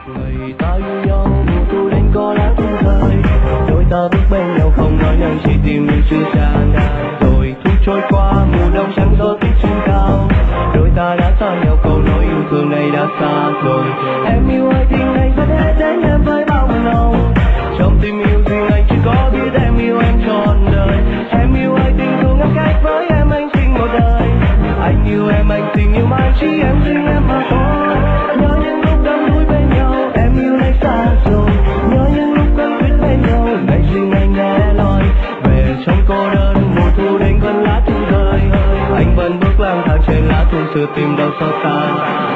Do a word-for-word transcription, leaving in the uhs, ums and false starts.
Ngày ta yêu nhau mùa thu đến có lá thu rơi, đôi ta bước bên nhau không nói năng chỉ tìm yêu chưa tràn ngàn. Rồi thu trôi qua mùa đông trắng gió tuyết trên cao, đôi ta đã xa nhau câu nói yêu thương này đã xa rồi. Em yêu ai tình này vẫn hết đến em với bao nồng, trong tim yêu riêng anh chỉ có biết em yêu em trọn đời. Em yêu ai tình dù ngăn cách với em anh sinh một đời, anh yêu em anh tình yêu mãi chỉ em riêng em mà thôi. Nhớ những lúc đắm đuối bên nhau em yêu nay xa rồi, nhớ những lúc quen biết bên nhau ngày riêng anh nghe lối về trong cô đơn. Mùa thu đến vẫn lá thu rơi, anh vẫn bước lang thang trên lá thu xưa tìm đâu xót xa.